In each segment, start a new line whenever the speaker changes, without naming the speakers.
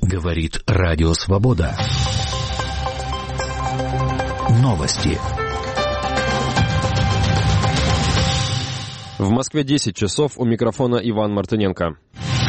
Говорит Радио Свобода. Новости.
В Москве 10 часов, у микрофона Иван Мартыненко.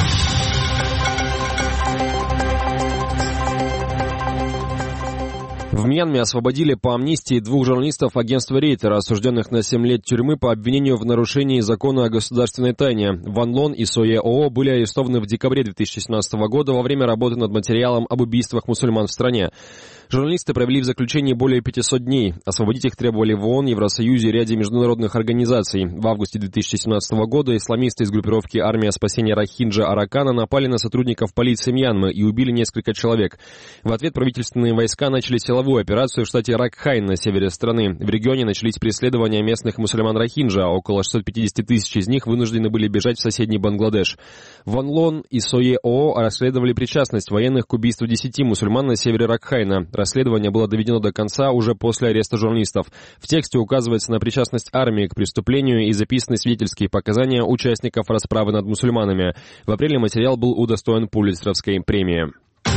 В Мьянме освободили по амнистии 2 журналистов агентства Рейтера, осужденных на 7 лет тюрьмы по обвинению в нарушении закона о государственной тайне. Ван Лон и Сое Оо были арестованы в декабре 2017 года во время работы над материалом об убийствах мусульман в стране. Журналисты провели в заключении более 500 дней. Освободить их требовали в ООН, Евросоюзе и ряде международных организаций. В августе 2017 года исламисты из группировки «Армия спасения Рохинджа Аракана» напали на сотрудников полиции Мьянмы и убили несколько человек. В ответ правительственные войска начали силовую операцию в штате Ракхайн на севере страны. В регионе начались преследования местных мусульман Рохинджа. Около 650 тысяч из них вынуждены были бежать в соседний Бангладеш. Ван Лон и Сое Оо расследовали причастность военных к убийству 10 мусульман на севере Ракхайна. Расследование было доведено до конца уже после ареста журналистов. В тексте указывается на причастность армии к преступлению и записаны свидетельские показания участников расправы над мусульманами. В апреле материал был удостоен Пулитцеровской премии.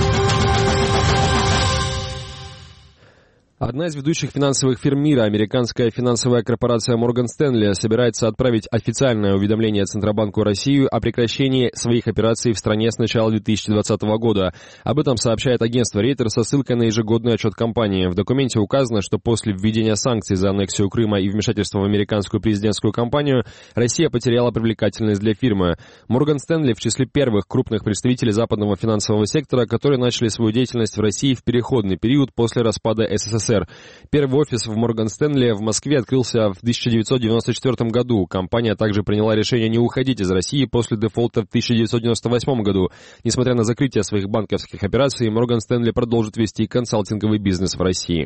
Одна из ведущих финансовых фирм мира, американская финансовая корпорация Morgan Stanley, собирается отправить официальное уведомление Центробанку России о прекращении своих операций в стране с начала 2020 года. Об этом сообщает агентство Рейтер со ссылкой на ежегодный отчет компании. В документе указано, что после введения санкций за аннексию Крыма и вмешательство в американскую президентскую кампанию, Россия потеряла привлекательность для фирмы. Morgan Stanley в числе первых крупных представителей западного финансового сектора, которые начали свою деятельность в России в переходный период после распада СССР. Первый офис в Morgan Stanley в Москве открылся в 1994 году. Компания также приняла решение не уходить из России после дефолта в 1998 году. Несмотря на закрытие своих банковских операций, Morgan Stanley продолжит вести консалтинговый бизнес в России.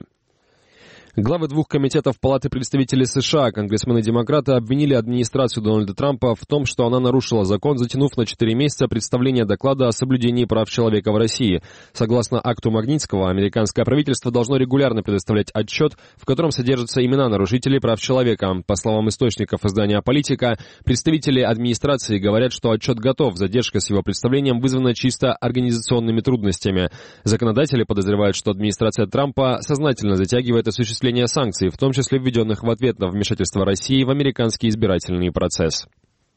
Главы 2 комитетов Палаты представителей США, конгрессмены-демократы, обвинили администрацию Дональда Трампа в том, что она нарушила закон, затянув на 4 месяца представление доклада о соблюдении прав человека в России. Согласно акту Магнитского, американское правительство должно регулярно предоставлять отчет, в котором содержатся имена нарушителей прав человека. По словам источников издания «Политика», представители администрации говорят, что отчет готов, задержка с его представлением вызвана чисто организационными трудностями. Законодатели подозревают, что администрация Трампа сознательно затягивает осуществление санкций, в том числе введенных в ответ на вмешательство России в американский избирательный процесс.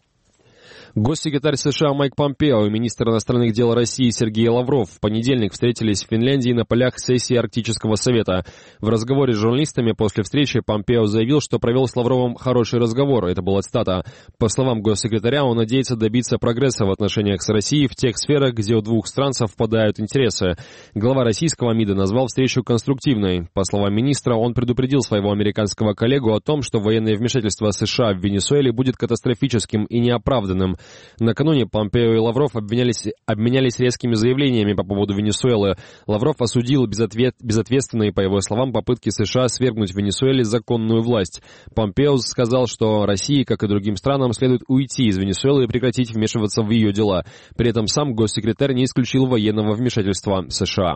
Госсекретарь США Майк Помпео и министр иностранных дел России Сергей Лавров в понедельник встретились в Финляндии на полях сессии Арктического совета. В разговоре с журналистами после встречи Помпео заявил, что провел с Лавровым хороший разговор. Это была цитата. По словам госсекретаря, он надеется добиться прогресса в отношениях с Россией в тех сферах, где у 2 стран совпадают интересы. Глава российского МИДа назвал встречу конструктивной. По словам министра, он предупредил своего американского коллегу о том, что военное вмешательство США в Венесуэле будет катастрофическим и неоправданным. Накануне Помпео и Лавров обменялись резкими заявлениями по поводу Венесуэлы. Лавров осудил безответственные, по его словам, попытки США свергнуть в Венесуэле законную власть. Помпео сказал, что России, как и другим странам, следует уйти из Венесуэлы и прекратить вмешиваться в ее дела. При этом сам госсекретарь не исключил военного вмешательства США.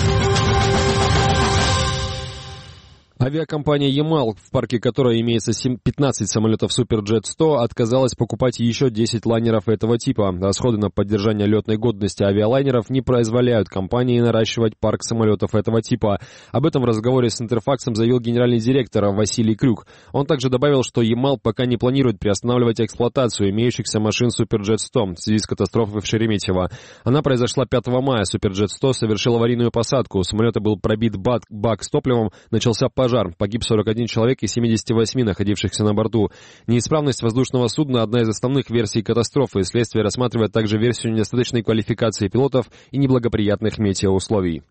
Авиакомпания «Ямал», в парке которой имеется 15 самолетов Суперджет-100, отказалась покупать еще 10 лайнеров этого типа. Расходы на поддержание летной годности авиалайнеров не позволяют компании наращивать парк самолетов этого типа. Об этом в разговоре с Интерфаксом заявил генеральный директор Василий Крюк. Он также добавил, что «Ямал» пока не планирует приостанавливать эксплуатацию имеющихся машин Суперджет-100 в связи с катастрофой в Шереметьево. Она произошла 5 мая. Суперджет-100 совершил аварийную посадку. У самолета был пробит бак с топливом, начался пожар. Погиб 41 человек из 78 находившихся на борту. Неисправность воздушного судна – одна из основных версий катастрофы. Следствие рассматривает также версию недостаточной квалификации пилотов и неблагоприятных метеоусловий.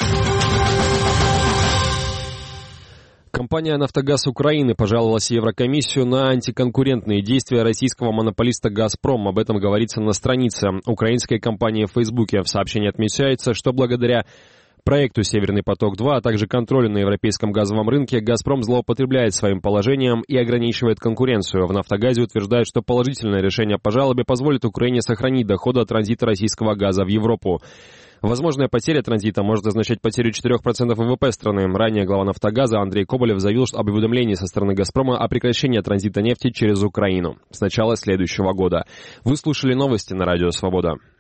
Компания «Нафтогаз Украины» пожаловалась в Еврокомиссию на антиконкурентные действия российского монополиста «Газпром». Об этом говорится на странице украинской компании в Фейсбуке. В сообщении отмечается, что благодаря проекту «Северный поток-2», а также контролю на европейском газовом рынке, «Газпром» злоупотребляет своим положением и ограничивает конкуренцию. В «Нафтогазе» утверждают, что положительное решение по жалобе позволит Украине сохранить доходы от транзита российского газа в Европу. Возможная потеря транзита может означать потерю 4% ВВП страны. Ранее глава «Нафтогаза» Андрей Коболев заявил об уведомлении со стороны «Газпрома» о прекращении транзита нефти через Украину с начала следующего года. Вы слушали новости на Радио Свобода.